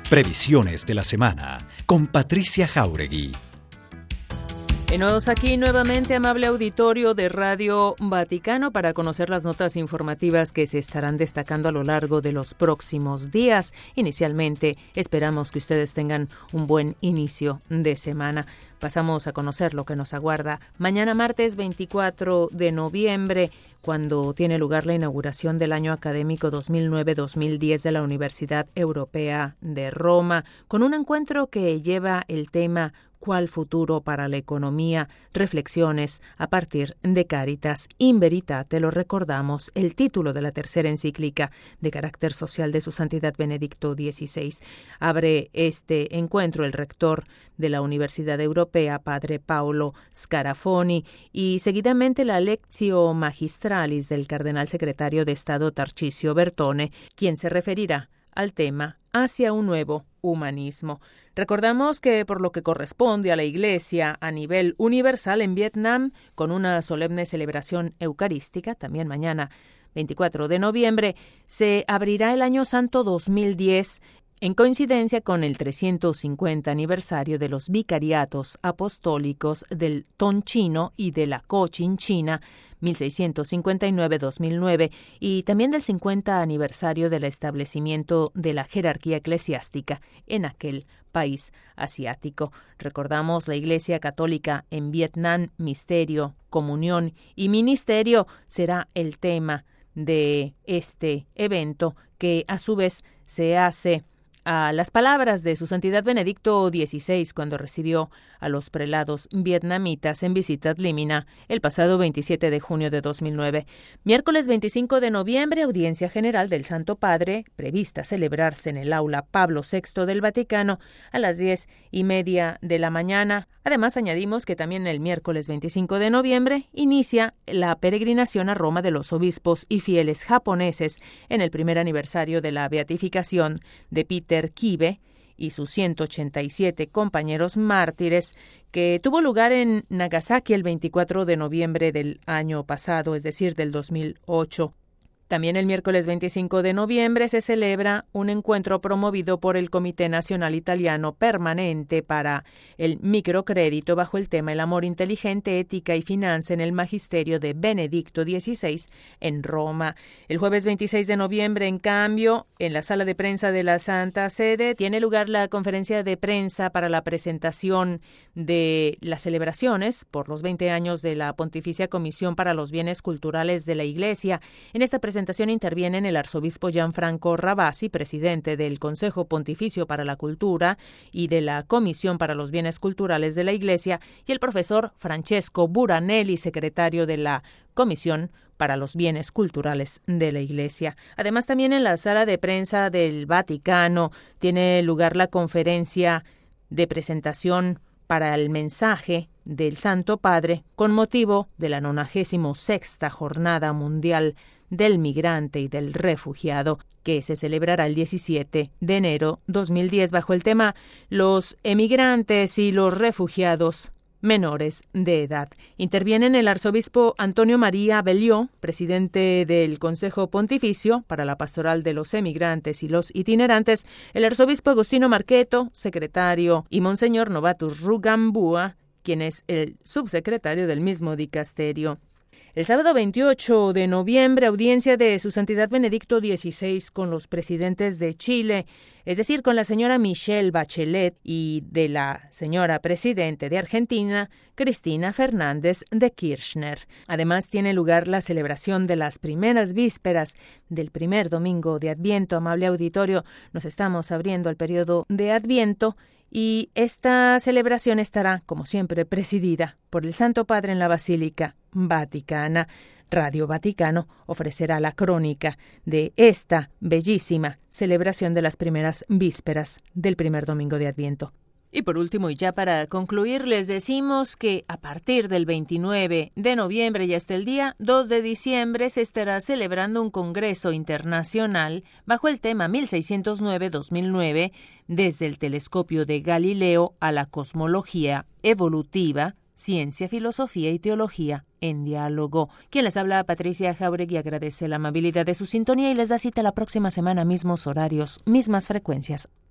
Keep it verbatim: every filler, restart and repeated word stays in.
Previsiones de la semana con Patricia Jáuregui. Venos aquí nuevamente, amable auditorio de Radio Vaticano, para conocer las notas informativas que se estarán destacando a lo largo de los próximos días. Inicialmente, esperamos que ustedes tengan un buen inicio de semana. Pasamos a conocer lo que nos aguarda mañana martes veinticuatro de noviembre, cuando tiene lugar la inauguración del año académico dos mil nueve dos mil diez de la Universidad Europea de Roma, con un encuentro que lleva el tema ¿Cuál futuro para la economía? Reflexiones a partir de Caritas in Veritate. Lo recordamos, el título de la tercera encíclica de carácter social de su Santidad Benedicto dieciséis. Abre este encuentro el rector de la Universidad Europea, Padre Paolo Scarafoni, y seguidamente la Lectio Magistralis del cardenal secretario de Estado Tarcisio Bertone, quien se referirá al tema hacia un nuevo humanismo. Recordamos que por lo que corresponde a la Iglesia a nivel universal en Vietnam, con una solemne celebración eucarística, también mañana veinticuatro de noviembre, se abrirá el Año Santo dos mil diez en coincidencia con el trescientos cincuenta aniversario de los vicariatos apostólicos del Tonchino y de la Cochinchina, mil seiscientos cincuenta y nueve a dos mil nueve, y también del cincuenta aniversario del establecimiento de la jerarquía eclesiástica en aquel país asiático. Recordamos, la Iglesia Católica en Vietnam, misterio, comunión y ministerio será el tema de este evento, que a su vez se hace a las palabras de su Santidad Benedicto dieciséis cuando recibió a los prelados vietnamitas en visita ad limina el pasado veintisiete de junio de dos mil nueve. Miércoles veinticinco de noviembre, audiencia general del Santo Padre, prevista celebrarse en el aula Pablo sexto del Vaticano a las diez y media de la mañana. Además, añadimos que también el miércoles veinticinco de noviembre inicia la peregrinación a Roma de los obispos y fieles japoneses en el primer aniversario de la beatificación de Peter Kibe y sus ciento ochenta y siete compañeros mártires, que tuvo lugar en Nagasaki el veinticuatro de noviembre del año pasado, es decir, del dos mil ocho. También el miércoles veinticinco de noviembre se celebra un encuentro promovido por el Comité Nacional Italiano Permanente para el Microcrédito bajo el tema El amor inteligente, ética y finanza en el magisterio de Benedicto dieciséis en Roma. El jueves veintiséis de noviembre, en cambio, en la sala de prensa de la Santa Sede tiene lugar la conferencia de prensa para la presentación de las celebraciones por los veinte años de la Pontificia Comisión para los Bienes Culturales de la Iglesia. En esta presentación presentación intervienen el arzobispo Gianfranco Ravasi, presidente del Consejo Pontificio para la Cultura y de la Comisión para los Bienes Culturales de la Iglesia, y el profesor Francesco Buranelli, secretario de la Comisión para los Bienes Culturales de la Iglesia. Además, también en la sala de prensa del Vaticano tiene lugar la conferencia de presentación para el mensaje del Santo Padre con motivo de la nonagésimo sexta Jornada Mundial del Migrante y del Refugiado, que se celebrará el diecisiete de enero dos mil diez bajo el tema Los emigrantes y los refugiados menores de edad. Intervienen el arzobispo Antonio María Bellió, presidente del Consejo Pontificio para la Pastoral de los Emigrantes y los Itinerantes, el arzobispo Agustino Marqueto, secretario, y Monseñor Novatus Rugambua, quien es el subsecretario del mismo dicasterio. El sábado veintiocho de noviembre, audiencia de su Santidad Benedicto dieciséis con los presidentes de Chile, es decir, con la señora Michelle Bachelet, y de la señora presidente de Argentina, Cristina Fernández de Kirchner. Además, tiene lugar la celebración de las primeras vísperas del primer domingo de Adviento. Amable auditorio, nos estamos abriendo al periodo de Adviento, y esta celebración estará, como siempre, presidida por el Santo Padre en la Basílica Vaticana. Radio Vaticano ofrecerá la crónica de esta bellísima celebración de las primeras vísperas del primer domingo de Adviento. Y por último, y ya para concluir, les decimos que a partir del veintinueve de noviembre y hasta el día dos de diciembre se estará celebrando un congreso internacional bajo el tema mil seiscientos nueve a dos mil nueve, desde el telescopio de Galileo a la cosmología evolutiva, ciencia, filosofía y teología en diálogo. Quien les habla, Patricia Jáuregui, agradece la amabilidad de su sintonía y les da cita la próxima semana, mismos horarios, mismas frecuencias.